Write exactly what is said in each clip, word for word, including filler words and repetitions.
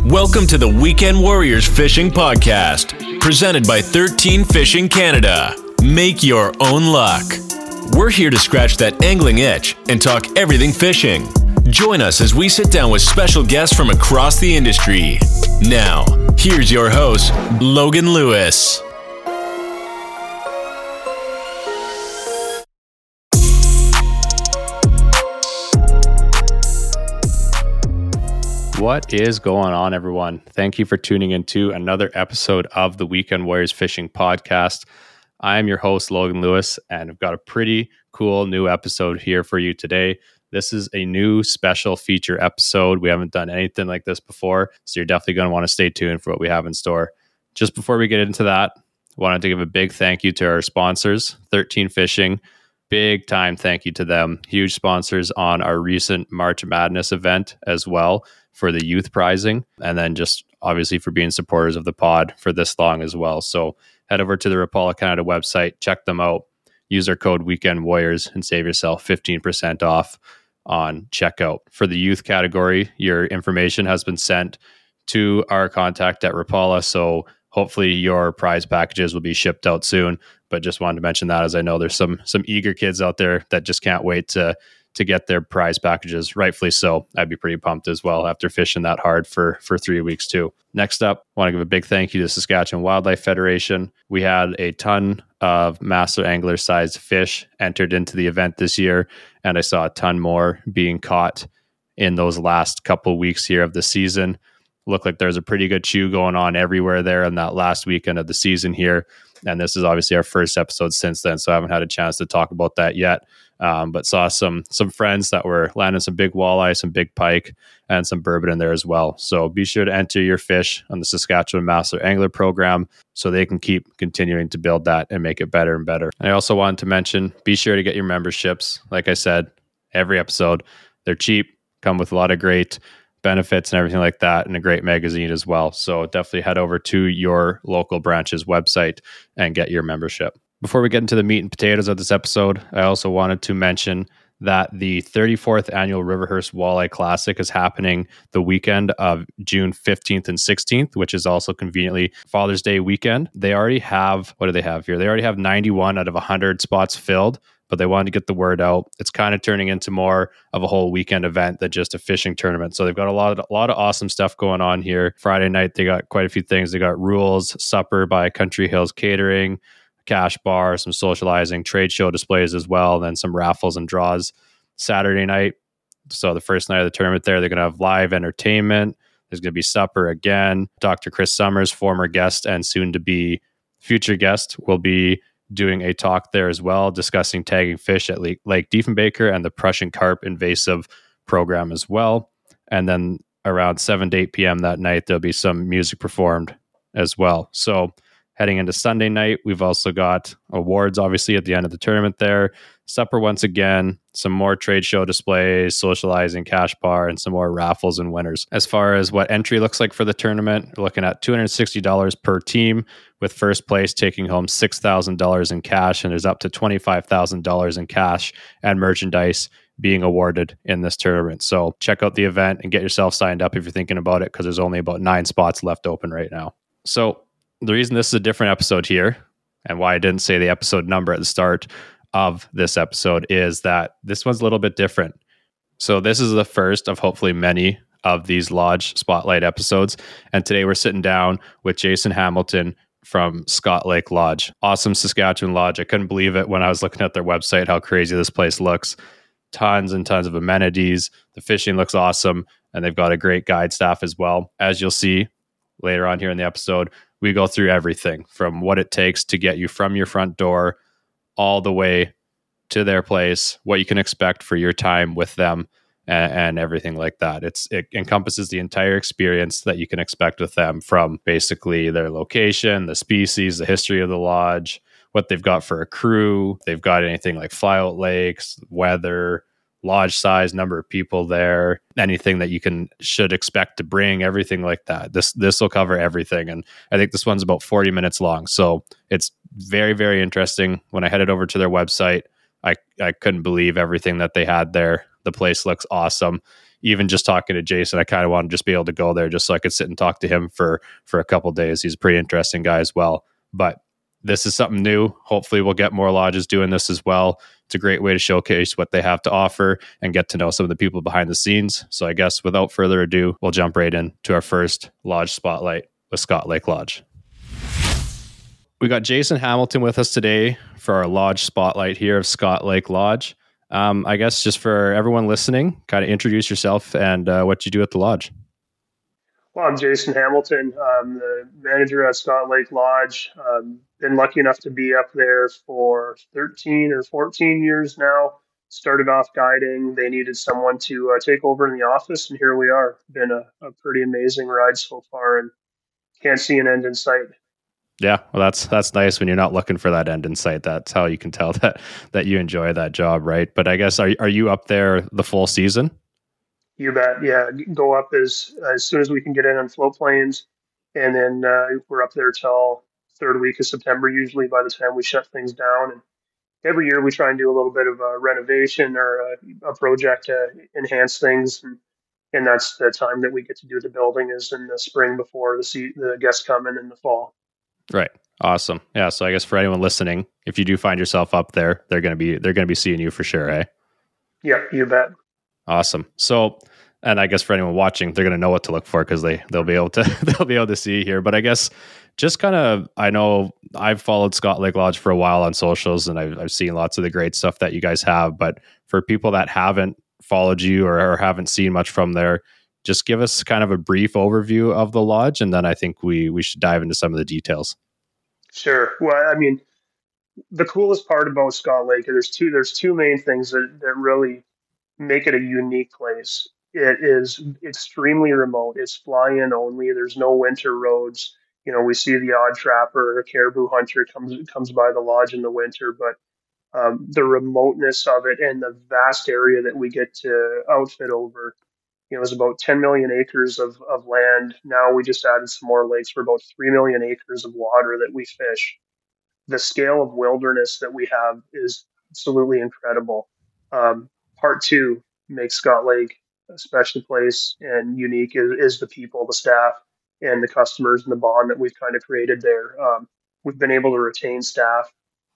Welcome to the Weekend Warriors Fishing Podcast, presented by thirteen Fishing Canada. Make your own luck. We're here to scratch that angling itch and talk everything fishing. Join us as we sit down with special guests from across the industry. Now, here's your host, Logan Lewis. What is going on, everyone? Thank you for tuning into another episode of the Weekend Warriors Fishing Podcast. I'm your host, Logan Lewis, and I've got a pretty cool new episode here for you today. This is a new special feature episode. We haven't done anything like this before, so you're definitely going to want to stay tuned for what we have in store. Just before we get into that, I wanted to give a big thank you to our sponsors, thirteen Fishing. Big time thank you to them. Huge sponsors on our recent March Madness event as well for the youth prizing, and then just obviously for being supporters of the pod for this long as well. So head over to the Rapala Canada website, check them out, use our code Weekend Warriors and save yourself fifteen percent off on checkout. For the youth category, your information has been sent to our contact at Rapala, so hopefully your prize packages will be shipped out soon. But just wanted to mention that, as I know there's some some eager kids out there that just can't wait to to get their prize packages, rightfully so. I'd be pretty pumped as well after fishing that hard for for three weeks too. Next up, I want to give a big thank you to Saskatchewan Wildlife Federation. We had a ton of master angler sized fish entered into the event this year, and I saw a ton more being caught in those last couple weeks here of the season. Looked like there's a pretty good chew going on everywhere there in that last weekend of the season here. And this is obviously our first episode since then, so I haven't had a chance to talk about that yet. Um, but saw some some friends that were landing some big walleye, some big pike, and some bourbon in there as well. So be sure to enter your fish on the Saskatchewan Master Angler Program so they can keep continuing to build that and make it better and better. I also wanted to mention, be sure to get your memberships. Like I said, every episode, they're cheap, come with a lot of great benefits and everything like that, and a great magazine as well. So definitely head over to your local branch's website and get your membership. Before we get into the meat and potatoes of this episode, I also wanted to mention that the thirty-fourth annual Riverhurst Walleye Classic is happening the weekend of June fifteenth and sixteenth, which is also conveniently Father's Day weekend. They already have, what do they have here? They already have ninety-one out of one hundred spots filled, but they wanted to get the word out. It's kind of turning into more of a whole weekend event than just a fishing tournament. So they've got a lot of, a lot of awesome stuff going on here. Friday night, they got quite a few things. They got rules, supper by Country Hills Catering, cash bar, some socializing, trade show displays as well, and then some raffles and draws. Saturday night, so the first night of the tournament there, they're going to have live entertainment. There's going to be supper again. Doctor Chris Summers, former guest and soon to be future guest, will be doing a talk there as well, discussing tagging fish at Lake, Lake Diefenbaker and the Prussian Carp invasive program as well. And then around seven to eight p.m. that night, there'll be some music performed as well. So heading into Sunday night, we've also got awards, obviously, at the end of the tournament there. Supper once again, some more trade show displays, socializing, cash bar, and some more raffles and winners. As far as what entry looks like for the tournament, we're looking at two hundred sixty dollars per team, with first place taking home six thousand dollars in cash, and there's up to twenty-five thousand dollars in cash and merchandise being awarded in this tournament. So check out the event and get yourself signed up if you're thinking about it, because there's only about nine spots left open right now. So the reason this is a different episode here, and why I didn't say the episode number at the start of this episode, is that this one's a little bit different. So this is the first of hopefully many of these Lodge Spotlight episodes. And today we're sitting down with Jason Hamilton from Scott Lake Lodge. Awesome Saskatchewan Lodge. I couldn't believe it when I was looking at their website, how crazy this place looks. Tons and tons of amenities. The fishing looks awesome. And they've got a great guide staff as well. As you'll see later on here in the episode, we go through everything from what it takes to get you from your front door all the way to their place, what you can expect for your time with them, and, and everything like that. It's it encompasses the entire experience that you can expect with them, from basically their location, the species, the history of the lodge, what they've got for a crew. They've got anything like flyout lakes, weather, lodge size, number of people there, anything that you can should expect to bring, everything like that. This this will cover everything. And I think this one's about forty minutes long. So it's very, very interesting. When I headed over to their website, I, I couldn't believe everything that they had there. The place looks awesome. even just talking to Jason, I kind of want to just be able to go there just so I could sit and talk to him for for a couple of days. He's a pretty interesting guy as well. But this is something new. Hopefully we'll get more lodges doing this as well. It's a great way to showcase what they have to offer and get to know some of the people behind the scenes. So I guess without further ado, we'll jump right into our first lodge spotlight with Scott Lake Lodge. We got Jason Hamilton with us today for our lodge spotlight here of Scott Lake Lodge. Um, I guess just for everyone listening, kind of introduce yourself and uh, what you do at the lodge. Well, I'm Jason Hamilton. I'm the manager at Scott Lake Lodge. Um, been lucky enough to be up there for thirteen or fourteen years now. Started off guiding. They needed someone to uh, take over in the office, and here we are. Been a, a pretty amazing ride so far, and can't see an end in sight. Yeah, well, that's that's nice when you're not looking for that end in sight. That's how you can tell that that you enjoy that job, right? But I guess are are you up there the full season? You bet. Yeah, go up as as soon as we can get in on float planes, and then uh, we're up there till third week of September usually. By the time we shut things down, and every year we try and do a little bit of a renovation or a, a project to enhance things, and, and that's the time that we get to do the building is in the spring before the se- the guests come in in the fall. Right. Awesome. Yeah. So I guess for anyone listening, if you do find yourself up there, they're gonna be they're gonna be seeing you for sure, eh? Yeah, you bet. Awesome. So, and I guess for anyone watching, they're going to know what to look for because they they'll be able to they'll be able to see here. But I guess just kind of, I know I've followed Scott Lake Lodge for a while on socials, and I've I've seen lots of the great stuff that you guys have. But for people that haven't followed you or, or haven't seen much from there, just give us kind of a brief overview of the lodge, and then I think we we should dive into some of the details. Sure. Well, I mean, the coolest part about Scott Lake, there's two there's two main things that that really make it a unique place. It is extremely remote. It's fly-in only. There's no winter roads. You know, we see the odd trapper or caribou hunter comes comes by the lodge in the winter, but um, the remoteness of it and the vast area that we get to outfit over, you know, is about ten million acres of, of land. Now we just added some more lakes for about three million acres of water that we fish. The scale of wilderness that we have is absolutely incredible. Um, part two makes Scott Lake a special place and unique is, is the people, the staff, and the customers and the bond that we've kind of created there. Um, we've been able to retain staff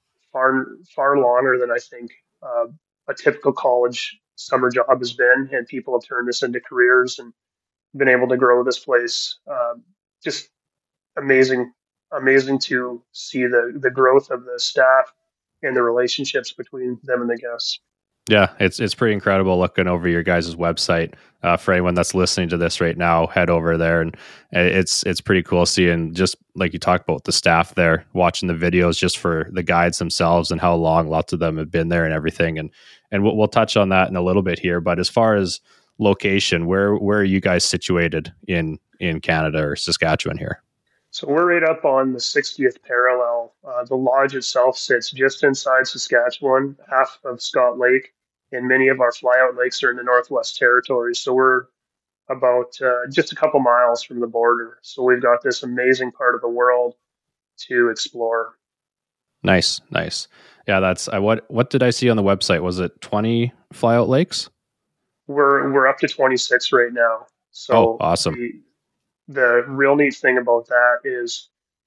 far far longer than I think uh, a typical college summer job has been, and people have turned this into careers and been able to grow this place. Um, just amazing, amazing to see the the growth of the staff and the relationships between them and the guests. Yeah, it's it's pretty incredible looking over your guys' website. Uh, for anyone that's listening to this right now, head over there, and it's it's pretty cool seeing just like you talked about the staff there, watching the videos just for the guides themselves and how long lots of them have been there and everything. And and we'll, we'll touch on that in a little bit here. But as far as location, where where are you guys situated in in Canada or Saskatchewan here? So we're right up on the sixtieth parallel. Uh, the lodge itself sits just inside Saskatchewan, half of Scott Lake, and many of our flyout lakes are in the Northwest Territories. So we're about uh, just a couple miles from the border. So we've got this amazing part of the world to explore. Nice, nice. Yeah, that's I what what did I see on the website? Was it twenty flyout lakes? We're we're up to twenty-six right now. So oh, awesome. The, The real neat thing about that is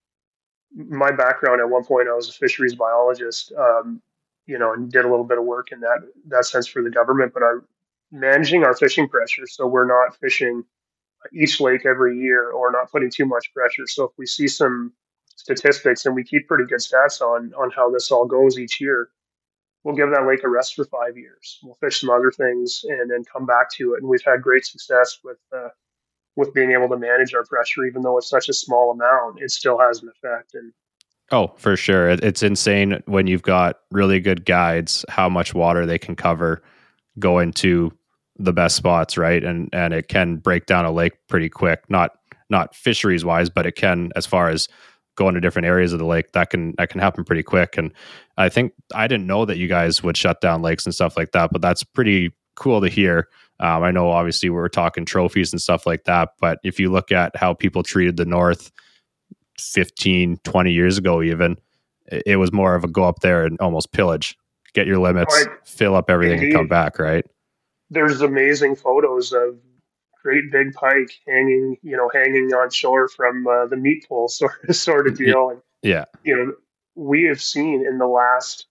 my background. At one point, I was a fisheries biologist, um, you know, and did a little bit of work in that that sense for the government. But I'm managing our fishing pressure, so we're not fishing each lake every year or not putting too much pressure. So if we see some statistics, and we keep pretty good stats on on how this all goes each year, we'll give that lake a rest for five years. We'll fish some other things and then come back to it. And we've had great success with. Uh, with being able to manage our pressure, even though it's such a small amount, it still has an effect. And oh, for sure. It, it's insane when you've got really good guides, how much water they can cover going to the best spots, right? And and it can break down a lake pretty quick, not not fisheries wise, but it can as far as going to different areas of the lake, that can that can happen pretty quick. And I think I didn't know that you guys would shut down lakes and stuff like that, but that's pretty cool to hear. Um, I know obviously we're talking trophies and stuff like that, but if you look at how people treated the North fifteen, twenty years ago, even, it was more of a go up there and almost pillage, get your limits, right. Fill up everything Indeed. And come back, right? there's amazing photos of great big pike hanging, you know, hanging on shore from uh, the meat pole sort of sort of Y- deal. And Yeah. you know, we have seen in the last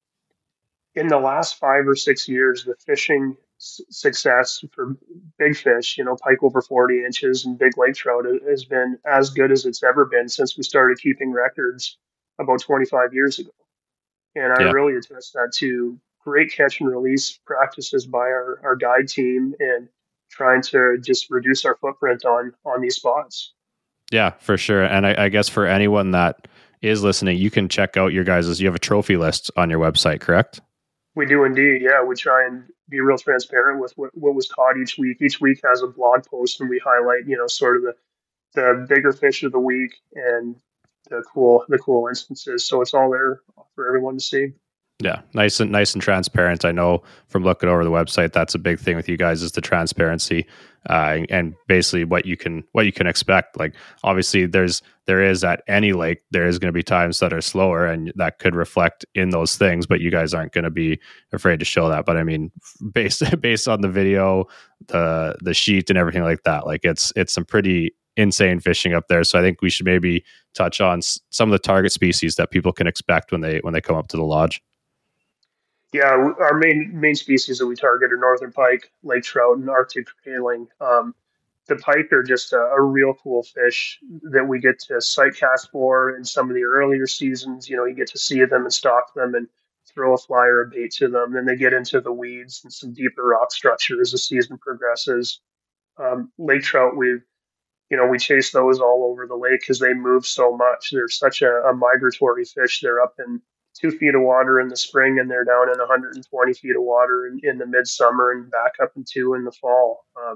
in the last five or six years the fishing s- success for big fish, you know, pike over forty inches and big lake trout has been as good as it's ever been since we started keeping records about twenty-five years ago. And I Yeah. really attest that to great catch and release practices by our, our guide team and trying to just reduce our footprint on on these spots. Yeah, for sure. And I, I guess for anyone that is listening, you can check out your guys' you have a trophy list on your website, correct? We do indeed, yeah. We try and be real transparent with what, what was caught each week. Each week has a blog post, and we highlight, you know, sort of the, the bigger fish of the week and the cool the cool instances. So it's all there for everyone to see. Yeah, nice and nice and transparent. I know from looking over the website, that's a big thing with you guys is the transparency, uh, and basically what you can what you can expect. Like obviously, there's there is at any lake there is going to be times that are slower, and that could reflect in those things. But you guys aren't going to be afraid to show that. But I mean, based based on the video, the the sheet, and everything like that, like it's it's some pretty insane fishing up there. So I think we should maybe touch on s- some of the target species that people can expect when they when they come up to the lodge. Yeah, our main main species that we target are northern pike, lake trout, and Arctic grayling. Um, the pike are just a, a real cool fish that we get to sight cast for in some of the earlier seasons. You know, you get to see them and stalk them and throw a fly or a bait to them. Then they get into the weeds and some deeper rock structure as the season progresses. Um, lake trout, we you know we chase those all over the lake because they move so much. They're such a, a migratory fish. They're up in two feet of water in the spring, and they're down in one hundred twenty feet of water in, in the midsummer, and back up in two in the fall. Um,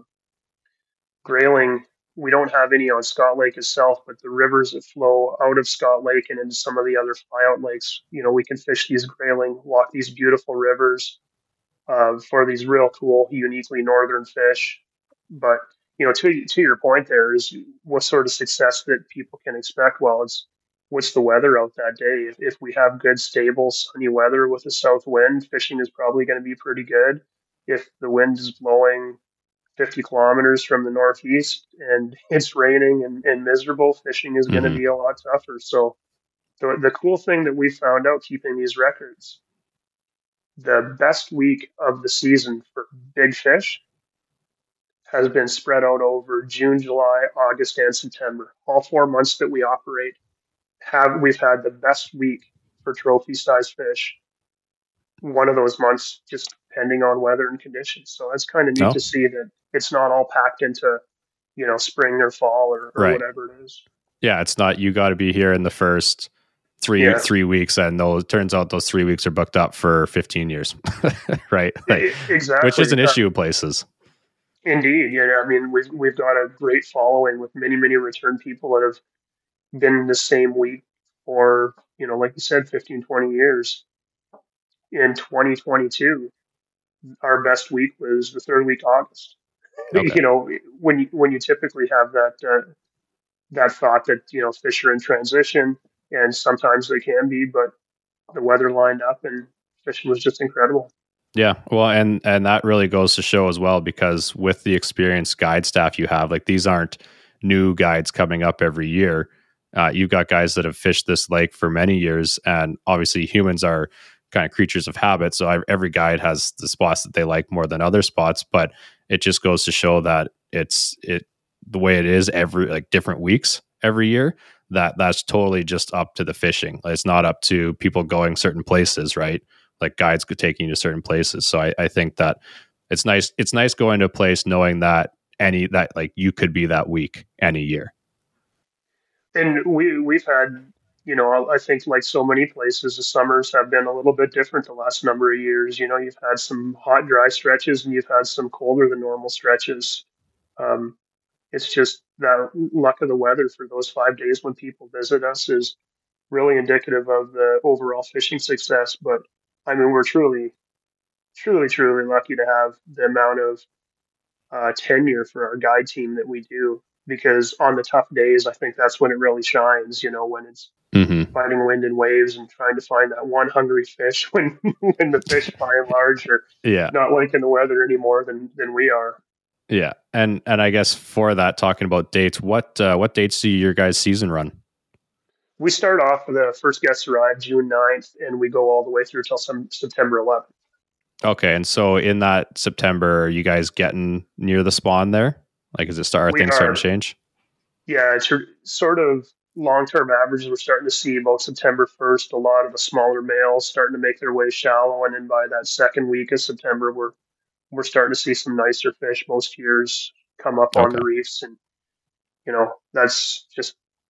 grayling, we don't have any on Scott Lake itself, but the rivers that flow out of Scott Lake and into some of the other flyout lakes, you know, we can fish these grayling, walk these beautiful rivers uh, for these real cool, uniquely northern fish. But you know, to to your point, there is what sort of success that people can expect. Well, it's what's the weather out that day. If, if we have good, stable, sunny weather with a south wind, fishing is probably going to be pretty good. If the wind is blowing fifty kilometers from the northeast and it's raining and, and miserable, fishing is going to Hmm. be a lot tougher. So the, the cool thing that we found out keeping these records, the best week of the season for big fish has been spread out over June, July, August, and September. All four months that we operate have we've had the best week for trophy size fish. One of those months just depending on weather and conditions. So that's kind of neat No, to see that it's not all packed into, you know, spring or fall or, or right. whatever it is. Yeah, it's not you got to be here in the first three Yeah, three weeks, and those turns out those three weeks are booked up for fifteen years, right? Like, I- which is exactly. an Uh, issue in places. indeed. Yeah. I mean, we've, we've got a great following with many, many return people that have been in the same week for, you know, like you said, fifteen, twenty years. In twenty twenty-two, our best week was the third week of August. Okay. You know, when you when you typically have that uh, that thought that you know fish are in transition, and sometimes they can be, but the weather lined up and fishing was just incredible. Yeah, well, and and that really goes to show as well because with the experienced guide staff you have, like these aren't new guides coming up every year. Uh, you've got guys that have fished this lake for many years, and obviously humans are kind of creatures of habit. So I, every guide has the spots that they like more than other spots, but it just goes to show that it's it the way it is every like different weeks every year. That that's totally just up to the fishing. Like, it's not up to people going certain places, right? Like guides could take you to certain places. So I, I think that it's nice. It's nice going to a place knowing that any that like you could be that week any year. And we we've had, you know, I think like so many places, the summers have been a little bit different the last number of years. You know, you've had some hot, dry stretches, and you've had some colder than normal stretches. Um, it's just that luck of the weather for those five days when people visit us is really indicative of the overall fishing success. But I mean, we're truly, truly, truly lucky to have the amount of uh, tenure for our guide team that we do. because on the tough days, I think that's when it really shines, you know, when it's Mm-hmm. fighting wind and waves and trying to find that one hungry fish when, when the fish by and large are Yeah. not liking the weather any more than, than we are. Yeah. And, and I guess for that, talking about dates, what, uh, what dates do your guys' season run? We start off with the first guests arrive June ninth, and we go all the way through till some September eleventh. Okay. And so in that September, are you guys getting near the spawn there? Like, is it start, are We things are. starting to change? Yeah, it's sort of long-term averages. We're starting to see about September first, a lot of the smaller males starting to make their way shallow, and then by that second week of September, we're we're starting to see some nicer fish most years come up on Okay. the reefs, and you know that's just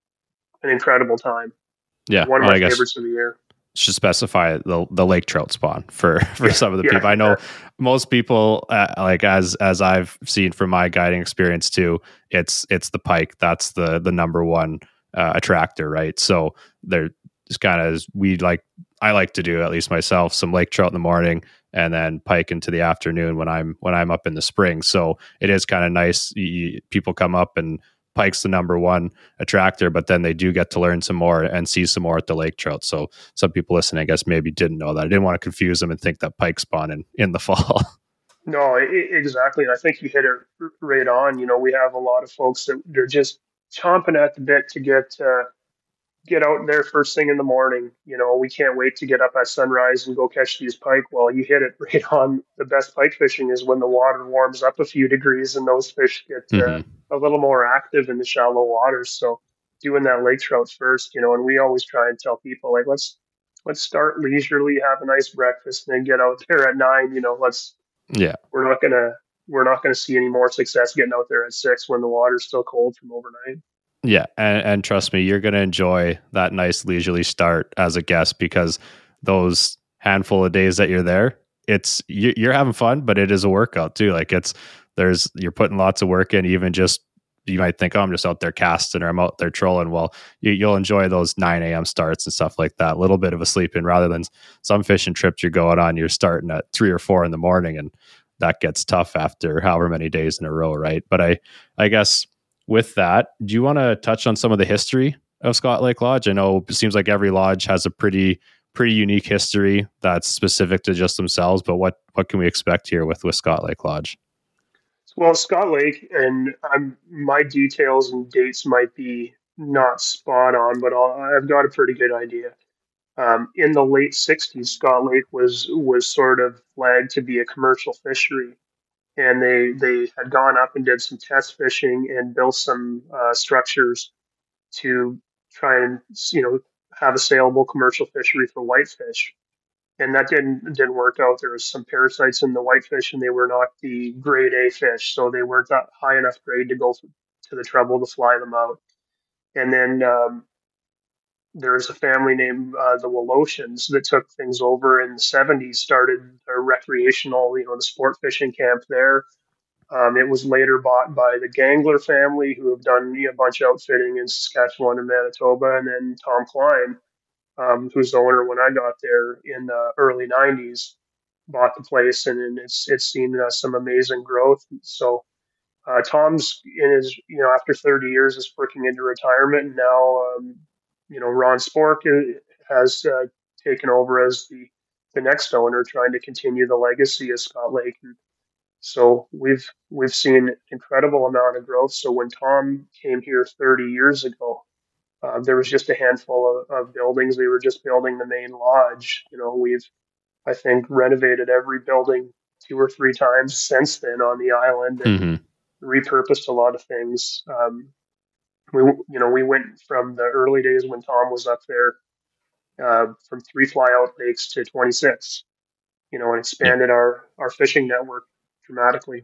an incredible time. Yeah. One of Well, my I guess favorites of the year. should specify the the lake trout spawn for for Yeah, some of the yeah, people. I know yeah. most people, uh, like as as I've seen from my guiding experience too, it's it's the pike that's the the number one uh, attractor, right? So they're just kind of, we like, I like to do, at least myself, some lake trout in the morning and then pike into the afternoon when I'm when I'm up in the spring. So it is kind of nice. You, people come up and pike's the number one attractor, but then they do get to learn some more and see some more at the lake trout. So some people listening, I guess, maybe didn't know that. I didn't want to confuse them and think that pike spawn in, in the fall. No, I- exactly. And I think you hit it r- right on. You know, we have a lot of folks that they're just chomping at the bit to get uh, get out there first thing in the morning. You know, we can't wait to get up at sunrise and go catch these pike. Well, you hit it right on. The best pike fishing is when the water warms up a few degrees and those fish get uh, Mm-hmm. a little more active in the shallow waters. So doing that lake trout first, you know, and we always try and tell people like, let's let's start leisurely, have a nice breakfast, and then get out there at nine. You know, let's Yeah. we're not gonna we're not gonna see any more success getting out there at six when the water's still cold from overnight. Yeah, and, and trust me, you're going to enjoy that nice leisurely start as a guest, because those handful of days that you're there, it's you, you're having fun, but it is a workout too. Like it's there's you're putting lots of work in. Even just, you might think, oh, I'm just out there casting or I'm out there trolling. Well, you, you'll enjoy those nine a.m. starts and stuff like that. A little bit of a sleep in, rather than some fishing trips you're going on, you're starting at three or four in the morning, and that gets tough after however many days in a row, right? But I I guess. With that, do you want to touch on some of the history of Scott Lake Lodge? I know it seems like every lodge has a pretty pretty unique history that's specific to just themselves, but what what can we expect here with, with Scott Lake Lodge? Well, Scott Lake, and I'm my details and dates might be not spot on, but I'll, I've got a pretty good idea. Um, in the late sixties, Scott Lake was was sort of flagged to be a commercial fishery, and they they had gone up and did some test fishing and built some uh, structures to try and you know have a saleable commercial fishery for whitefish, and that didn't didn't work out. There was some parasites in the whitefish, and they were not the grade A fish, so they weren't that high enough grade to go to the trouble to fly them out. And then um, there's a family named uh, the Woloshins that took things over in the seventies, started a recreational, you know, the sport fishing camp there. Um, it was later bought by the Gangler family, who have done you know, a bunch of outfitting in Saskatchewan and Manitoba, and then Tom Klein, um, who's the owner when I got there in the early nineties, bought the place, and, and it's it's seen uh, some amazing growth. So uh, Tom's in his you know after thirty years is working into retirement, and now um, you know Ron Spork has uh, taken over as the the next owner, trying to continue the legacy of Scott Lake. And so we've we've seen incredible amount of growth. So when Tom came here thirty years ago, uh, there was just a handful of, of buildings. They were just building the main lodge. You know, we've I think renovated every building two or three times since then on the island, and Mm-hmm. repurposed a lot of things. Um, we you know we went from the early days when Tom was up there, uh, from three flyout lakes to twenty-six. You know, and Yeah. expanded our our fishing network dramatically.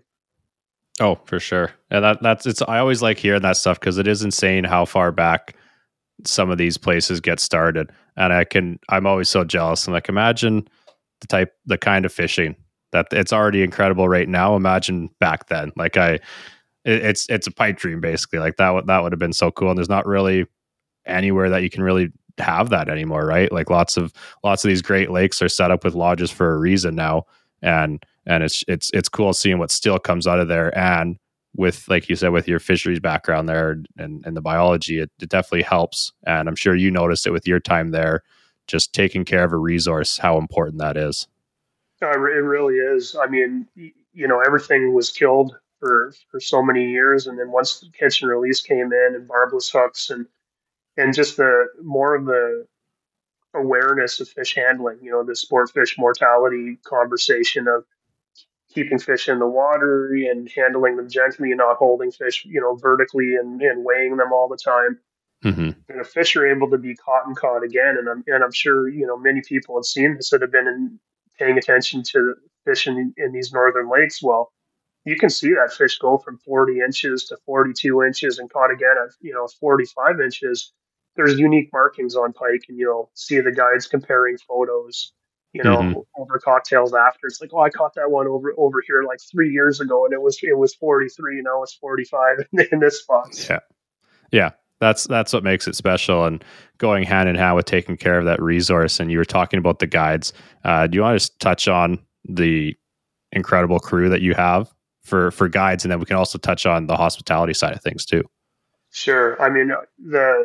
Oh, for sure. And that that's it's I always like hearing that stuff, because it is insane how far back some of these places get started. And I can I'm always so jealous. I'm like, imagine the type the kind of fishing that it's already incredible right now. Imagine back then. Like I it, it's it's a pipe dream basically. Like that would that would have been so cool. And there's not really anywhere that you can really have that anymore, right? Like lots of lots of these great lakes are set up with lodges for a reason now. And and it's it's it's cool seeing what still comes out of there, and with, like you said, with your fisheries background there and, and the biology, it, it definitely helps. And I'm sure you noticed it with your time there, just taking care of a resource, how important that is. Uh, it really is. I mean, you know, everything was killed for, for so many years. And then once the catch and release came in and barbless hooks and, and just the more of the awareness of fish handling, you know, the sport fish mortality conversation of keeping fish in the water and handling them gently and not holding fish, you know, vertically and, and weighing them all the time. Mm-hmm. And if fish are able to be caught and caught again, and I'm, and I'm sure, you know, many people have seen this that have been in, paying attention to fish in, in these northern lakes. Well, you can see that fish go from forty inches to forty-two inches and caught again at, you know, forty-five inches. There's unique markings on pike, and you'll see the guides comparing photos, you know, Mm-hmm. over cocktails after. It's like, oh, I caught that one over over here like three years ago, and it was it was forty-three. Now it's forty-five in this spot. Yeah, yeah, that's that's what makes it special, and going hand in hand with taking care of that resource. And you were talking about the guides. Uh, do you want to just touch on the incredible crew that you have for for guides, and then we can also touch on the hospitality side of things too? Sure. I mean, the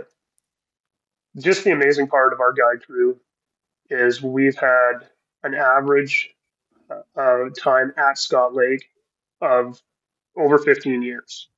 just the amazing part of our guide crew is we've had an average uh, time at Scott Lake of over fifteen years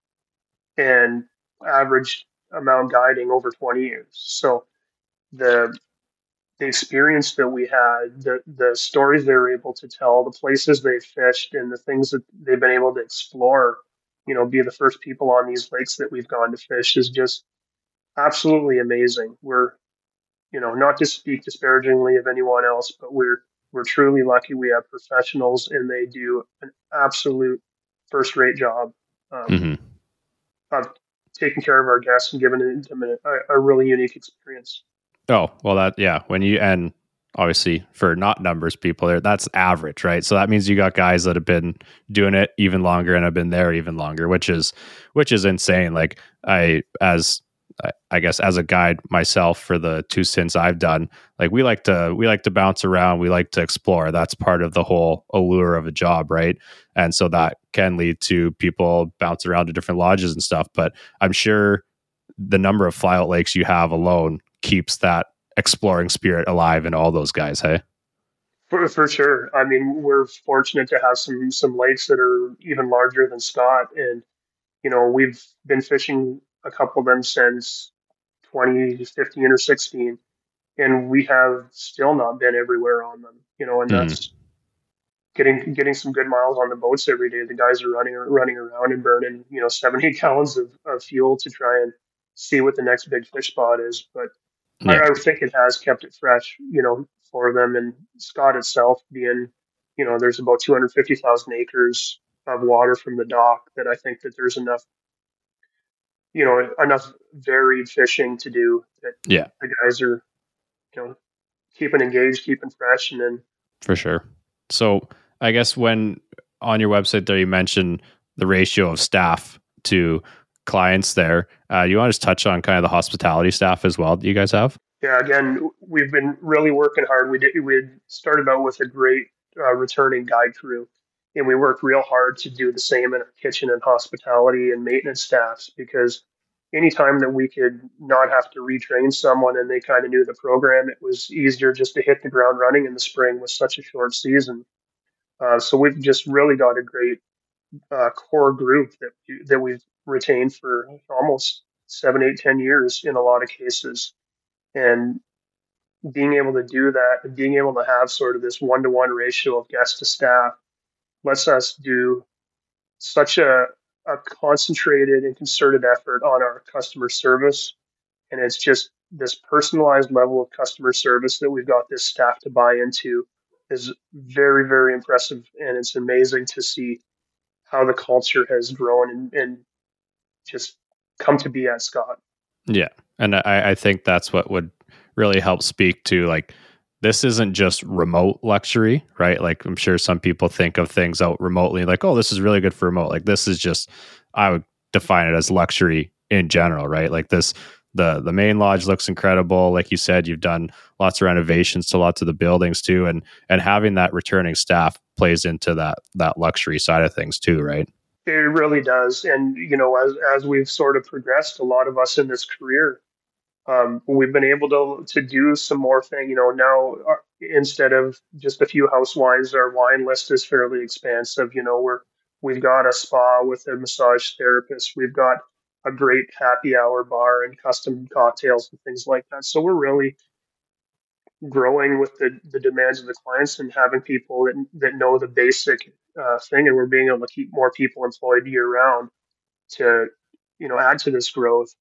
and average amount guiding over twenty years. So the the experience that we had, the the stories they were able to tell, the places they fished, and the things that they've been able to explore, you know, be the first people on these lakes that we've gone to fish is just absolutely amazing. We're, you know, not to speak disparagingly of anyone else, but we're we're truly lucky we have professionals and they do an absolute first-rate job um, Mm-hmm. of taking care of our guests and giving them a, a really unique experience. Oh, well, that, yeah, when you, and obviously for not numbers people there, that's average, right? So that means you got guys that have been doing it even longer and have been there even longer, which is, which is insane. Like I, as I guess as a guide myself for the two stints I've done, like we like to, we like to bounce around. We like to explore. That's part of the whole allure of a job. Right. And so that can lead to people bounce around to different lodges and stuff. But I'm sure the number of flyout lakes you have alone keeps that exploring spirit alive in all those guys. Hey, for, for sure. I mean, we're fortunate to have some some lakes that are even larger than Scott, and you know, we've been fishing a couple of them since twenty fifteen or sixteen, and we have still not been everywhere on them. You know, and that's mm. getting getting some good miles on the boats every day. The guys are running running around and burning, you know, seven eight gallons of, of fuel to try and see what the next big fish spot is, but. Yeah. I, I think it has kept it fresh, you know, for them. And Scott itself being, you know, there's about two hundred fifty thousand acres of water from the dock that I think that there's enough, you know, enough varied fishing to do that. Yeah. The guys are, you know, keeping engaged, keeping fresh. And then. For sure. So I guess when on your website there, you mentioned the ratio of staff to clients there. Uh, you want to just touch on kind of the hospitality staff as well that you guys have? Yeah, again, we've been really working hard. We did, we had started out with a great uh, returning guide crew, and we worked real hard to do the same in our kitchen and hospitality and maintenance staffs, because anytime that we could not have to retrain someone and they kind of knew the program, it was easier just to hit the ground running in the spring with such a short season. Uh, so we've just really got a great uh, core group that that we've retained for almost seven, eight, ten years in a lot of cases. And being able to do that and being able to have sort of this one-to-one ratio of guest to staff lets us do such a, a concentrated and concerted effort on our customer service. And it's just this personalized level of customer service that we've got this staff to buy into is very, very impressive. And it's amazing to see how the culture has grown and, and just come to be at Scott. Yeah. And I, I think that's what would really help speak to, like, this isn't just remote luxury, right? Like, I'm sure some people think of things out remotely like, oh, this is really good for remote. Like, this is just, I would define it as luxury in general, right? Like this, the, the main lodge looks incredible. Like you said, you've done lots of renovations to lots of the buildings too. And, and having that returning staff plays into that, that luxury side of things too, right? It really does. And, you know, as, as we've sort of progressed, a lot of us in this career, um, we've been able to, to do some more thing, you know, now uh, instead of just a few house wines, our wine list is fairly expansive. You know, we're, we've got a spa with a massage therapist. We've got a great happy hour bar and custom cocktails and things like that. So we're really growing with the, the demands of the clients and having people that, that know the basic uh, thing, and we're being able to keep more people employed year round to, you know, add to this growth.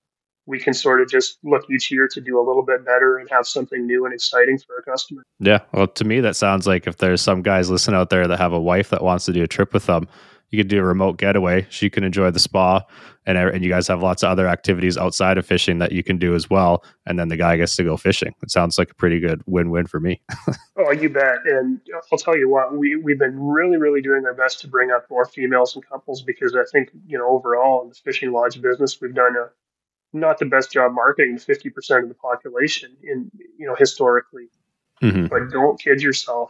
We can sort of just look each year to do a little bit better and have something new and exciting for our customers. Yeah. Well, to me, that sounds like if there's some guys listening out there that have a wife that wants to do a trip with them, you could do a remote getaway. She can enjoy the spa, and and you guys have lots of other activities outside of fishing that you can do as well. And then the guy gets to go fishing. It sounds like a pretty good win-win for me. Oh, you bet. And I'll tell you what, we, we've been really, really doing our best to bring up more females and couples, because I think, you know, overall in the fishing lodge business, we've done a not the best job marketing fifty percent of the population in, you know, historically. Mm-hmm. But don't kid yourself.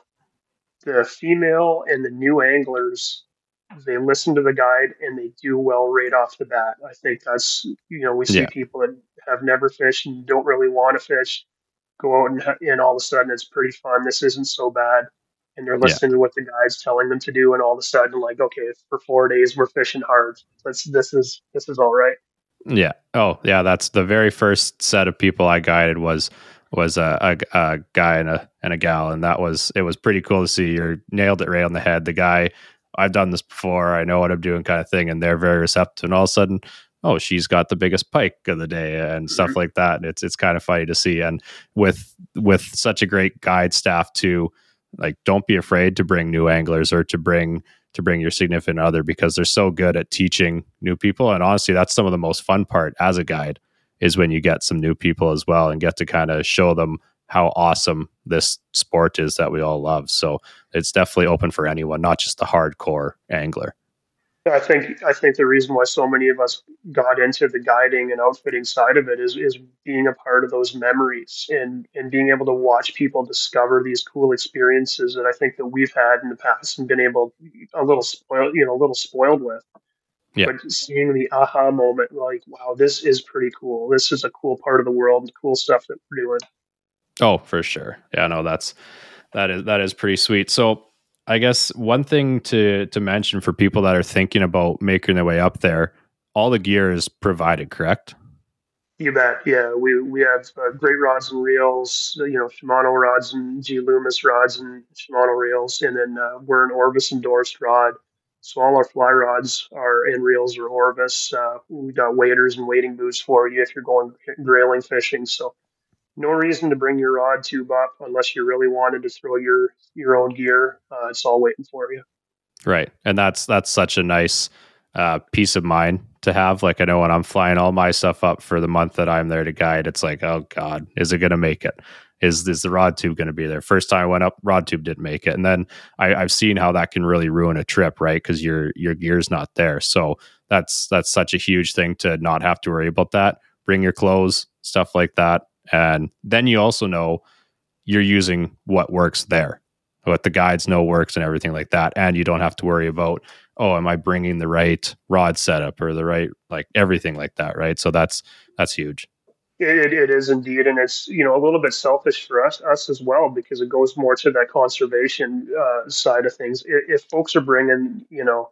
The female and the new anglers, they listen to the guide and they do well right off the bat. I think that's, you know, we see Yeah. people that have never fished and don't really want to fish go out and, and all of a sudden it's pretty fun. This isn't so bad. And they're listening yeah. to what the guide's telling them to do. And all of a sudden, like, okay, for four days, we're fishing hard. Let's, this is, this is all right. Yeah. Oh, yeah. That's the very first set of people I guided was was a, a, a guy and a and a gal, and that was it was pretty cool to see. You nailed it right on the head. The guy, I've done this before. I know what I'm doing, kind of thing, and they're very receptive. And all of a sudden, oh, she's got the biggest pike of the day and stuff mm-hmm. like that. And it's it's kind of funny to see. And with with such a great guide staff too, like don't be afraid to bring new anglers or to bring. to bring your significant other, because they're so good at teaching new people. And honestly, that's some of the most fun part as a guide, is when you get some new people as well and get to kind of show them how awesome this sport is that we all love. So it's definitely open for anyone, not just the hardcore angler. I think I think the reason why so many of us got into the guiding and outfitting side of it is is being a part of those memories and and being able to watch people discover these cool experiences that I think that we've had in the past and been able a little spoiled, you know, a little spoiled with. Yeah. But seeing the aha moment, like, wow, this is pretty cool. This is a cool part of the world and cool stuff that we're doing. Oh, for sure. Yeah, no, that's that is that is pretty sweet. So I guess one thing to to mention for people that are thinking about making their way up there, all the gear is provided, correct? You bet. Yeah, we we have uh, great rods and reels, you know, Shimano rods and G Loomis rods and Shimano reels, and then uh, we're an Orvis endorsed rod. So all our fly rods are and reels are Orvis. Uh, we got waders and wading boots for you if you're going grayling fishing. So no reason to bring your rod tube up unless you really wanted to throw your your own gear. Uh, it's all waiting for you. Right, and that's that's such a nice uh, peace of mind to have. Like I know when I'm flying all my stuff up for the month that I'm there to guide, it's like, oh God, is it going to make it? Is is the rod tube going to be there? First time I went up, rod tube didn't make it, and then I, I've seen how that can really ruin a trip, right? Because your your gear's not there. So that's that's such a huge thing to not have to worry about that. Bring your clothes, stuff like that. And then you also know you're using what works there, what the guides know works and everything like that. And you don't have to worry about, oh, am I bringing the right rod setup or the right, like everything like that, right? So that's that's huge. It, it is indeed. And it's, you know, a little bit selfish for us, us as well, because it goes more to that conservation uh, side of things. If, if folks are bringing, you know,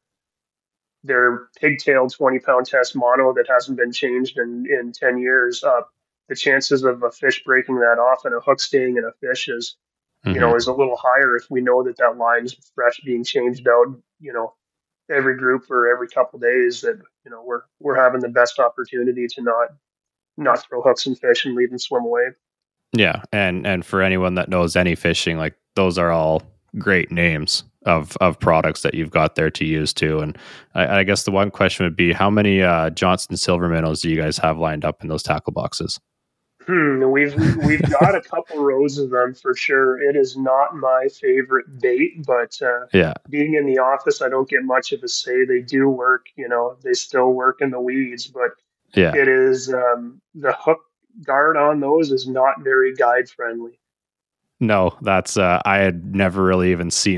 their pigtail twenty pound test mono that hasn't been changed in, in ten years up, the chances of a fish breaking that off and a hook staying in a fish is, mm-hmm. you know, is a little higher if we know that that line's fresh, being changed out, you know, every group or every couple of days, that, you know, we're, we're having the best opportunity to not, not throw hooks and fish and leave them swim away. Yeah. And, and for anyone that knows any fishing, like those are all great names of, of products that you've got there to use too. And I, I guess the one question would be, how many uh, Johnson silver minnows do you guys have lined up in those tackle boxes? Hmm, we've we've got a couple rows of them for sure. It is not my favorite bait, but uh, yeah, being in the office, I don't get much of a say. They do work, you know, they still work in the weeds, but yeah, it is um, the hook guard on those is not very guide friendly. No, that's uh, I had never really even seen that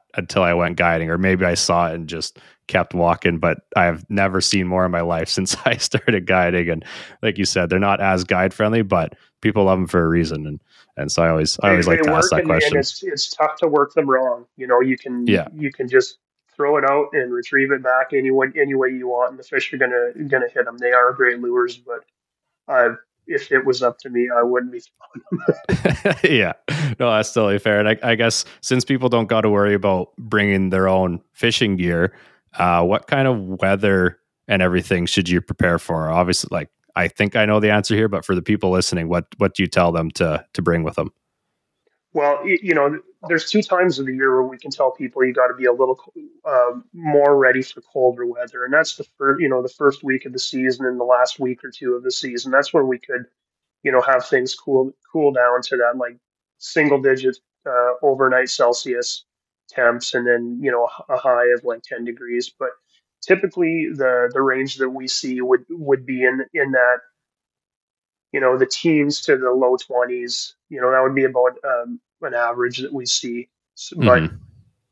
until I went guiding, or maybe I saw it and just kept walking, but I've never seen more in my life since I started guiding. And like you said, they're not as guide friendly, but people love them for a reason. And, and so I always, I always they, like they to ask work that and, question. and it's, it's tough to work them wrong. You know, you can, Yeah. you can just throw it out and retrieve it back any way, any way you want. And the fish are going to, going to hit them. They are great lures, but uh, if it was up to me, I wouldn't be throwing them. Yeah, no, that's totally fair. And I, I guess since people don't got to worry about bringing their own fishing gear, uh, what kind of weather and everything should you prepare for? Obviously, like I think I know the answer here, but for the people listening, what what do you tell them to to bring with them? Well, you know, there's two times of the year where we can tell people you got to be a little um, more ready for colder weather, and that's the first, you know, the first week of the season and the last week or two of the season. That's when we could, you know, have things cool cool down to that like single digit uh, overnight Celsius temps, and then you know a high of like ten degrees. But typically, the the range that we see would would be in in that, you know, the teens to the low twenties. You know, that would be about um, an average that we see. But Mm-hmm.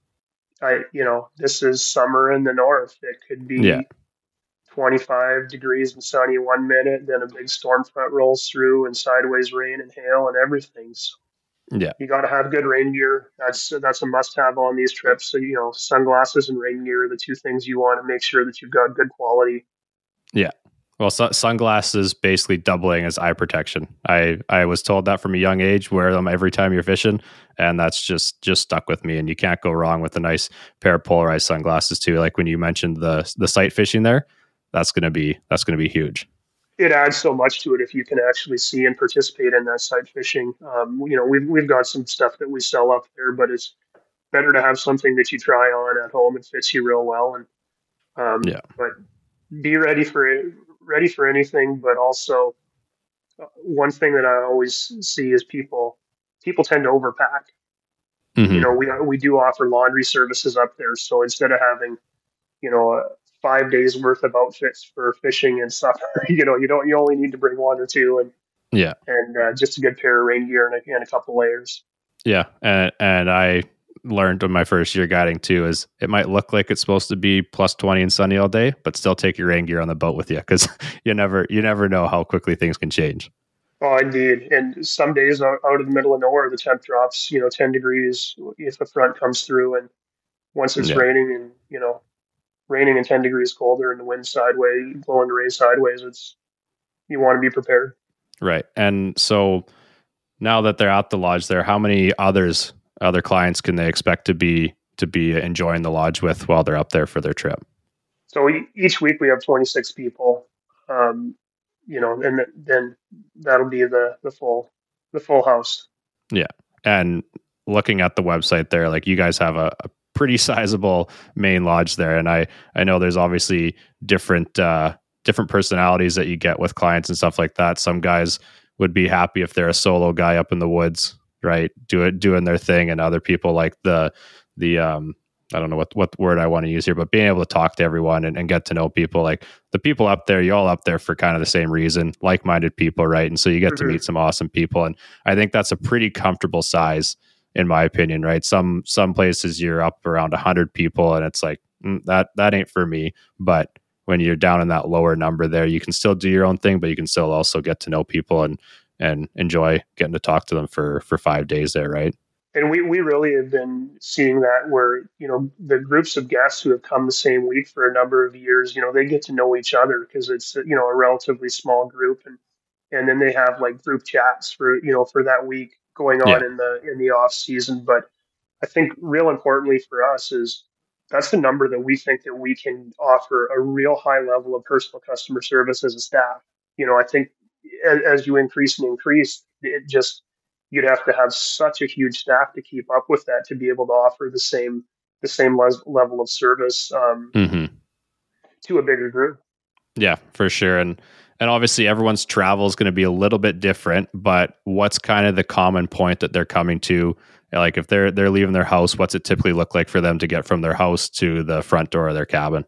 I, you know, this is summer in the north. It could be Yeah. twenty-five degrees and sunny one minute, then a big storm front rolls through and sideways rain and hail and everything. So Yeah. you got to have good rain gear. That's that's a must-have on these trips. So, you know, sunglasses and rain gear are the two things you want to make sure that you've got good quality. Yeah. Well, su- sunglasses basically doubling as eye protection. I, I was told that from a young age, wear them every time you're fishing. And that's just, just stuck with me. And you can't go wrong with a nice pair of polarized sunglasses too. Like when you mentioned the, the sight fishing there, that's going to be, that's going to be huge. It adds so much to it if you can actually see and participate in that sight fishing. Um, you know, we've, we've got some stuff that we sell up there, but it's better to have something that you try on at home and fits you real well. And, um, Yeah. but be ready for it. ready for anything, but also uh, one thing that I always see is people people tend to overpack. Mm-hmm. You know, we we do offer laundry services up there, so instead of having, you know, uh, five days worth of outfits for fishing and stuff, you know, you don't you only need to bring one or two, and yeah, and uh, just a good pair of rain gear and a, and a couple layers. Yeah, and and I learned in my first year guiding too is it might look like it's supposed to be plus twenty and sunny all day, but still take your rain gear on the boat with you because you never you never know how quickly things can change. Oh, indeed. And some days out, out of the middle of nowhere, the temp drops, you know, ten degrees if the front comes through, and once it's Yeah. raining and, you know, raining and ten degrees colder and the wind sideways, blowing the rain sideways, it's, you want to be prepared. Right. And so now that they're at the lodge there, how many others other clients can they expect to be to be enjoying the lodge with while they're up there for their trip? So we, each week we have twenty-six people, um, you know, and th- then that'll be the, the full, the full house. Yeah. And looking at the website there, like you guys have a, a pretty sizable main lodge there. And I, I know there's obviously different, uh, different personalities that you get with clients and stuff like that. Some guys would be happy if they're a solo guy up in the woods, right? Do it, doing their thing. And other people like the, the, um, I don't know what, what word I want to use here, but being able to talk to everyone and, and get to know people, like the people up there, you're all up there for kind of the same reason, like-minded people. Right. And so you get Mm-hmm. to meet some awesome people. And I think that's a pretty comfortable size in my opinion, right? Some, some places you're up around a hundred people and it's like, mm, that, that ain't for me. But when you're down in that lower number there, you can still do your own thing, but you can still also get to know people and, and enjoy getting to talk to them for, for five days there. Right. And we, we really have been seeing that where, you know, the groups of guests who have come the same week for a number of years, you know, they get to know each other because it's, you know, a relatively small group. And, and then they have like group chats for, you know, for that week going on Yeah. in the, in the off season. But I think real importantly for us is that's the number that we think that we can offer a real high level of personal customer service as a staff. You know, I think as, as you increase and increase, it just, you'd have to have such a huge staff to keep up with that to be able to offer the same the same les- level of service um, Mm-hmm. to a bigger group. Yeah, for sure. And and obviously everyone's travel is going to be a little bit different, but what's kind of the common point that they're coming to? Like if they're they're leaving their house, what's it typically look like for them to get from their house to the front door of their cabin?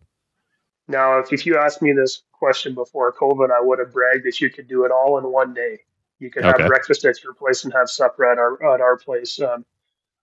Now, if, if you asked me this question before COVID, I would have bragged that you could do it all in one day. You could have Okay. breakfast at your place and have supper at our at our place. Um,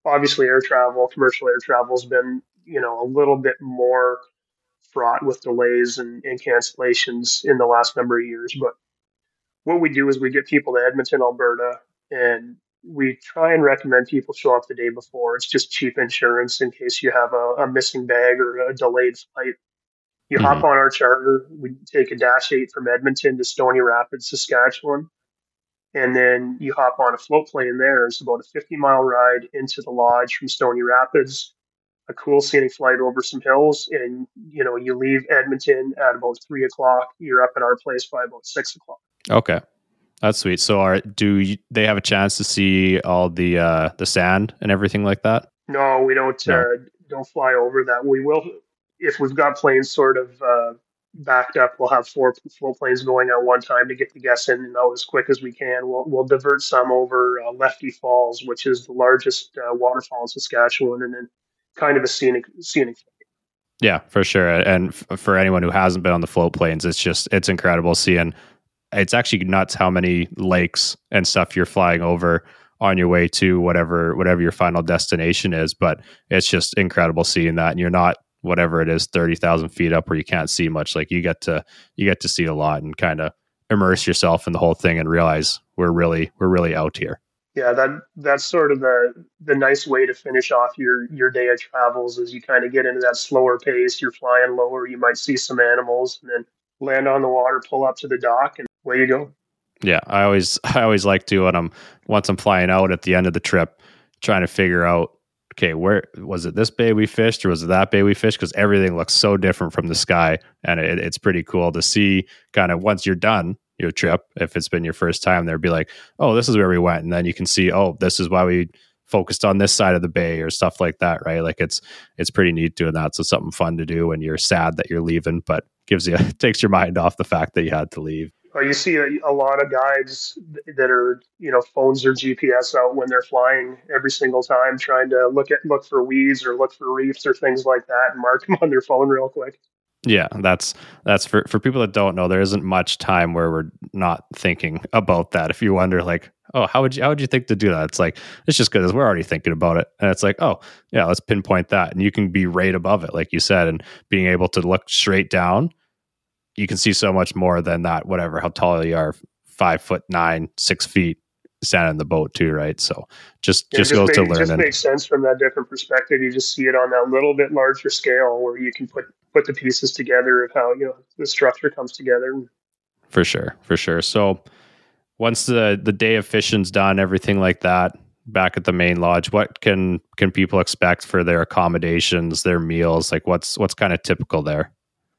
obviously air travel, commercial air travel has been, you know, a little bit more fraught with delays and, and cancellations in the last number of years. But what we do is we get people to Edmonton, Alberta, and we try and recommend people show up the day before. It's just cheap insurance in case you have a, a missing bag or a delayed flight. You Mm-hmm. hop on our charter. We take a Dash eight from Edmonton to Stony Rapids, Saskatchewan. And then you hop on a float plane there. It's about a fifty mile ride into the lodge from Stony Rapids, a cool scenic flight over some hills. And, you know, you leave Edmonton at about three o'clock. You're up at our place by about six o'clock. Okay. That's sweet. So are, do you, they have a chance to see all the, uh, the sand and everything like that? No, we don't, No. uh, don't fly over that. We will, if we've got planes sort of, uh, backed up, we'll have four full planes going at one time to get the guests in and out as quick as we can. We'll, we'll divert some over uh, Lefty Falls, which is the largest uh, waterfall in Saskatchewan, and then kind of a scenic scenic. Yeah, for sure. And f- for anyone who hasn't been on the float planes, it's just, it's incredible seeing. It's actually nuts how many lakes and stuff you're flying over on your way to whatever whatever your final destination is. But it's just incredible seeing that, and you're not whatever it is thirty thousand feet up where you can't see much. Like you get to you get to see a lot and kind of immerse yourself in the whole thing and realize we're really we're really out here. Yeah, that that's sort of the the nice way to finish off your your day of travels is you kind of get into that slower pace. You're flying lower, you might see some animals, and then land on the water, pull up to the dock, and away you go. Yeah, I always I always like to when I'm once I'm flying out at the end of the trip, trying to figure out, okay, where was it this bay we fished or was it that bay we fished? Because everything looks so different from the sky. And it, it's pretty cool to see kind of once you're done your trip, if it's been your first time there, be like, oh, this is where we went. And then you can see, oh, this is why we focused on this side of the bay or stuff like that, right? Like it's it's pretty neat doing that. So something fun to do when you're sad that you're leaving, but gives you takes your mind off the fact that you had to leave. Well, you see a, a lot of guides that are, you know, phones their G P S out when they're flying every single time, trying to look at look for weeds or look for reefs or things like that, and mark them on their phone real quick. Yeah, that's that's for for people that don't know. There isn't much time where we're not thinking about that. If you wonder, like, oh, how would you how would you think to do that? It's like it's just because we're already thinking about it, and it's like, oh, yeah, let's pinpoint that, and you can be right above it, like you said, and being able to look straight down. You can see so much more than that, whatever, how tall you are, five foot nine, six feet, standing in the boat too, right? So just, Yeah, just, just goes make, to it just learning. makes sense from that different perspective. You just see it on that little bit larger scale where you can put, put the pieces together of how, you know, the structure comes together. For sure, for sure. So once the, the day of fishing's done, everything like that, back at the main lodge, what can can people expect for their accommodations, their meals? Like what's what's kind of typical there?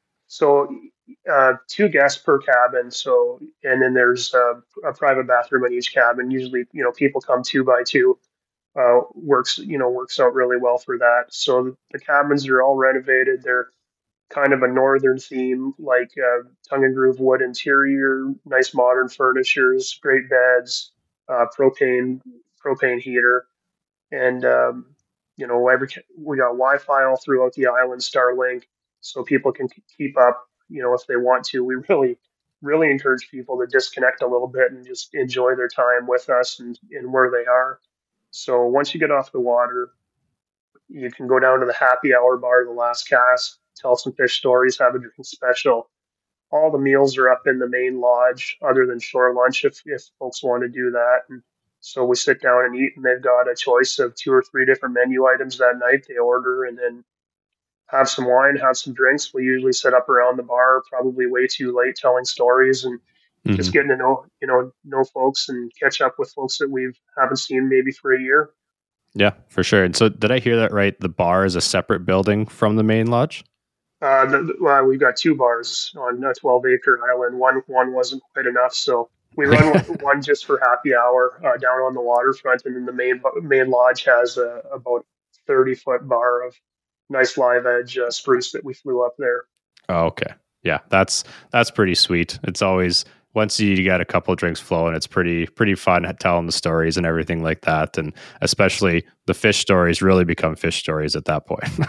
So uh, two guests per cabin. So, and then there's uh, a private bathroom in each cabin. Usually, you know, people come two by two. Uh, works, you know, works out really well for that. So the cabins are all renovated. They're kind of a northern theme, like uh, tongue and groove wood interior, nice modern furnitures, great beds, uh, propane propane heater, and um, you know, every we got Wi-Fi all throughout the island, Starlink, so people can keep up. You know, if they want to, we really, really encourage people to disconnect a little bit and just enjoy their time with us and, and where they are. So once you get off the water, you can go down to the happy hour bar, the last cast, tell some fish stories, have a drink special. All the meals are up in the main lodge, other than shore lunch, if if folks want to do that. And so we sit down and eat, and they've got a choice of two or three different menu items that night. They order and then have some wine, have some drinks. We usually sit up around the bar, probably way too late, telling stories and mm-hmm. just getting to know, you know, know folks and catch up with folks that we haven't seen maybe for a year. Yeah, for sure. And so did I hear that right? The bar is a separate building from the main lodge? Uh, the, well, we've got two bars on a twelve acre island. One, one wasn't quite enough. So we run one, one just for happy hour uh, down on the waterfront. And then the main, main lodge has a, about thirty foot bar of nice live edge uh, spruce that we flew up there. Oh, okay. Yeah, that's that's pretty sweet. It's always, once you get a couple of drinks flowing, it's pretty pretty fun telling the stories and everything like that. And especially the fish stories really become fish stories at that point.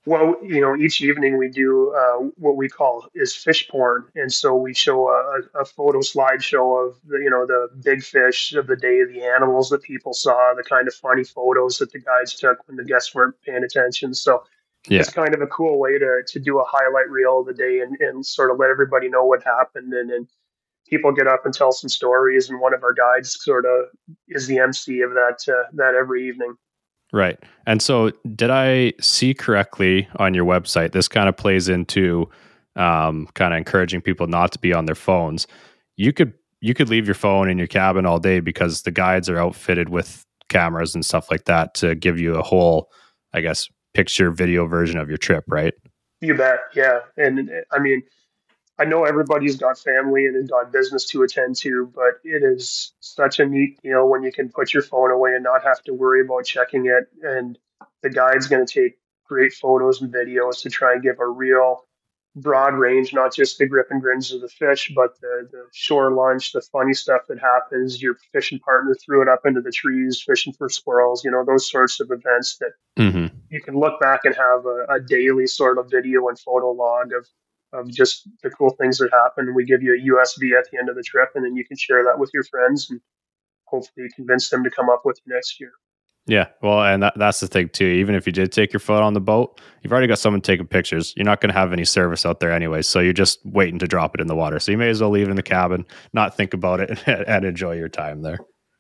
Well, you know, each evening we do uh, what we call is fish porn, and so we show a, a photo slideshow of the, you know, the big fish of the day, the animals that people saw, the kind of funny photos that the guides took when the guests weren't paying attention. So Yeah. it's kind of a cool way to to do a highlight reel of the day and, and sort of let everybody know what happened, and and people get up and tell some stories, and one of our guides sort of is the M C of that uh, that every evening. Right. And so did I see correctly on your website, this kind of plays into um, kind of encouraging people not to be on their phones. You could you could leave your phone in your cabin all day because the guides are outfitted with cameras and stuff like that to give you a whole, I guess, picture video version of your trip, right? You bet, yeah. And I mean, I know everybody's got family and got business to attend to, but it is such a neat deal when you can put your phone away and not have to worry about checking it. And the guide's going to take great photos and videos to try and give a real broad range, not just the grip and grins of the fish, but the, the shore lunch, the funny stuff that happens. Your fishing partner threw it up into the trees, fishing for squirrels, you know, those sorts of events that Mm-hmm. you can look back and have a, a daily sort of video and photo log of of just the cool things that happen. We give you a U S B at the end of the trip, and then you can share that with your friends and hopefully convince them to come up with you next year. Yeah, well, and that, that's the thing too. Even if you did take your phone on the boat, you've already got someone taking pictures. You're not going to have any service out there anyway, so you're just waiting to drop it in the water. So you may as well leave it in the cabin, not think about it, and enjoy your time there.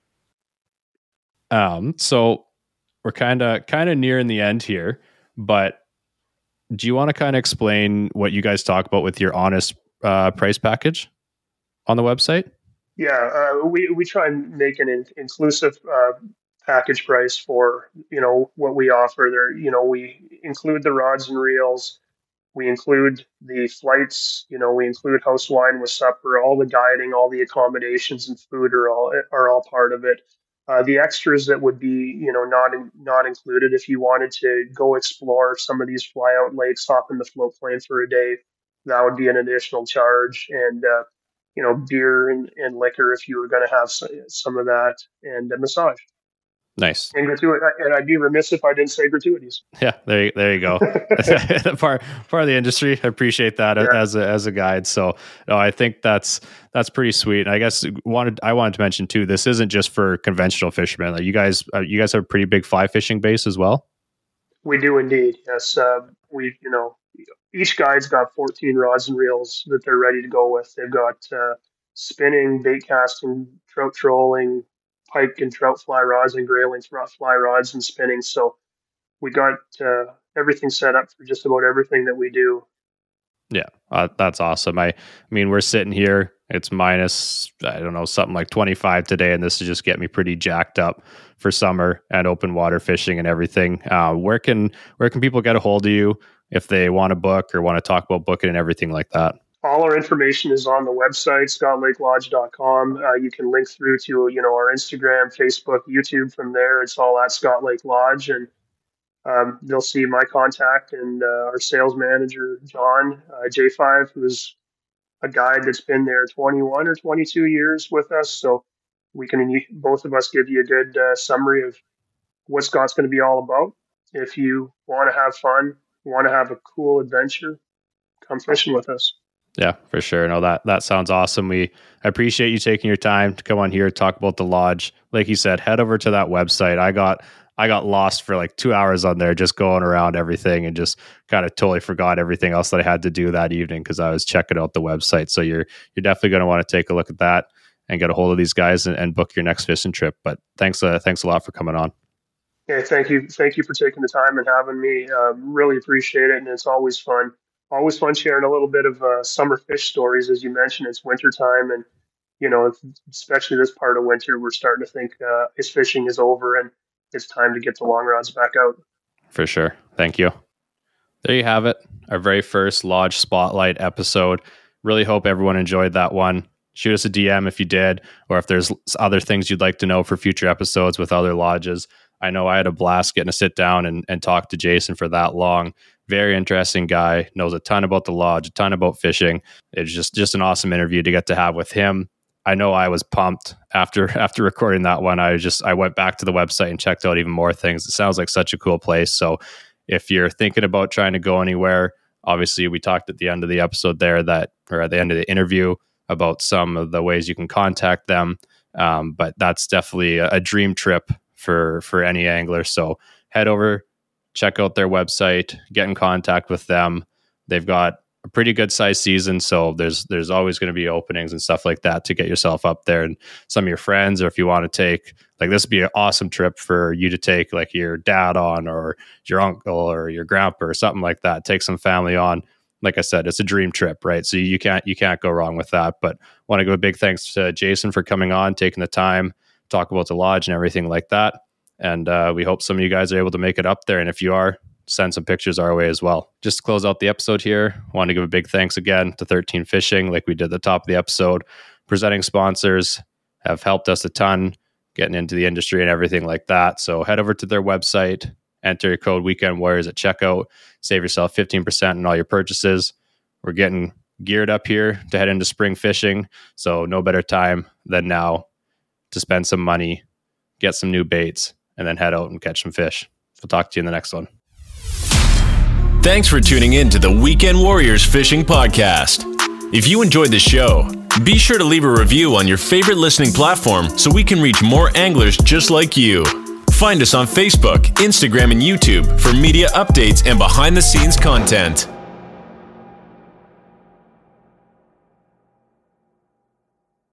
Um, so we're kind of kind of nearing the end here, but do you want to kind of explain what you guys talk about with your honest uh, price package on the website? Yeah, uh, we we try and make an in, inclusive uh, package price for you know what we offer. There, you know, we include the rods and reels. We include the flights, you know, we include house wine with supper, all the guiding, all the accommodations and food are all are all part of it. Uh, the extras that would be, you know, not in, not included if you wanted to go explore some of these fly out lakes, hop in the float plane for a day, that would be an additional charge. And uh, you know, beer and, and liquor if you were going to have some, some of that, and a massage. Nice. And gratuity, and I'd be remiss if I didn't say gratuities. Yeah, there, you- there you go. part part of the industry. I appreciate that Yeah. as a as a guide. So, no, I think that's that's pretty sweet. And I guess wanted I wanted to mention too. This isn't just for conventional fishermen. Like you guys, uh, you guys have a pretty big fly fishing base as well. We do indeed. Yes, uh, we you know each guide's got fourteen rods and reels that they're ready to go with. They've got uh, spinning, bait casting, trout trolling, pike and trout fly rods, and grayling fly rods and spinning. So we got uh, everything set up for just about everything that we do. Yeah, uh, that's awesome. I, I mean, we're sitting here. It's minus, I don't know, something like twenty-five today, and this is just getting me pretty jacked up for summer and open water fishing and everything. Uh, where can where can people get a hold of you if they want to book or want to talk about booking and everything like that? All our information is on the website, scott lake lodge dot com. Uh, you can link through to you know our Instagram, Facebook, YouTube. From there, it's all at Scott Lake Lodge, and um, they'll see my contact and uh, our sales manager, John uh, J five, who's a guide that's been there twenty-one or twenty-two years with us. So we can both of us give you a good uh, summary of what Scott's going to be all about. If you want to have fun, want to have a cool adventure, come fishing with us. Yeah, for sure. No, that that sounds awesome. We appreciate you taking your time to come on here, talk about the lodge. Like you said, head over to that website. I got I got lost for like two hours on there, just going around everything, and just kind of totally forgot everything else that I had to do that evening because I was checking out the website. So you're you're definitely going to want to take a look at that and get a hold of these guys and, and book your next fishing trip. But thanks, uh, thanks a lot for coming on. Yeah, thank you, thank you for taking the time and having me. Uh, really appreciate it, and it's always fun. Always fun sharing a little bit of uh, summer fish stories. As you mentioned, it's winter time, and you know, especially this part of winter, we're starting to think uh, ice fishing is over, and it's time to get the long rods back out. For sure. Thank you. There you have it. Our very first Lodge Spotlight episode. Really hope everyone enjoyed that one. Shoot us a D M if you did, or if there's other things you'd like to know for future episodes with other lodges. I know I had a blast getting to sit down and, and talk to Jason for that long. Very interesting guy, knows a ton about the lodge, a ton about fishing. It's just, just an awesome interview to get to have with him. I know I was pumped after after recording that one. I just I went back to the website and checked out even more things. It sounds like such a cool place. So if you're thinking about trying to go anywhere, obviously we talked at the end of the episode there that, or at the end of the interview, about some of the ways you can contact them. Um, but that's definitely a, a dream trip for, for any angler. So head over, check out their website, get in contact with them. They've got a pretty good sized season, so there's there's always going to be openings and stuff like that to get yourself up there, and some of your friends, or if you want to take, like, this would be an awesome trip for you to take like your dad on, or your uncle or your grandpa or something like that. Take some family on. Like I said, it's a dream trip, right? So you can't you can't go wrong with that. But want to give a big thanks to Jason for coming on, taking the time, talk about the lodge and everything like that. And uh, we hope some of you guys are able to make it up there. And if you are, send some pictures our way as well. Just to close out the episode here, I want to give a big thanks again to thirteen Fishing, like we did at the top of the episode. Presenting sponsors have helped us a ton getting into the industry and everything like that. So head over to their website, enter your code Weekend Warriors at checkout, save yourself fifteen percent on all your purchases. We're getting geared up here to head into spring fishing, so no better time than now to spend some money, get some new baits, and then head out and catch some fish. We'll talk to you in the next one. Thanks for tuning in to the Weekend Warriors Fishing Podcast. If you enjoyed the show, be sure to leave a review on your favorite listening platform so we can reach more anglers just like you. Find us on Facebook, Instagram, and YouTube for media updates and behind-the-scenes content.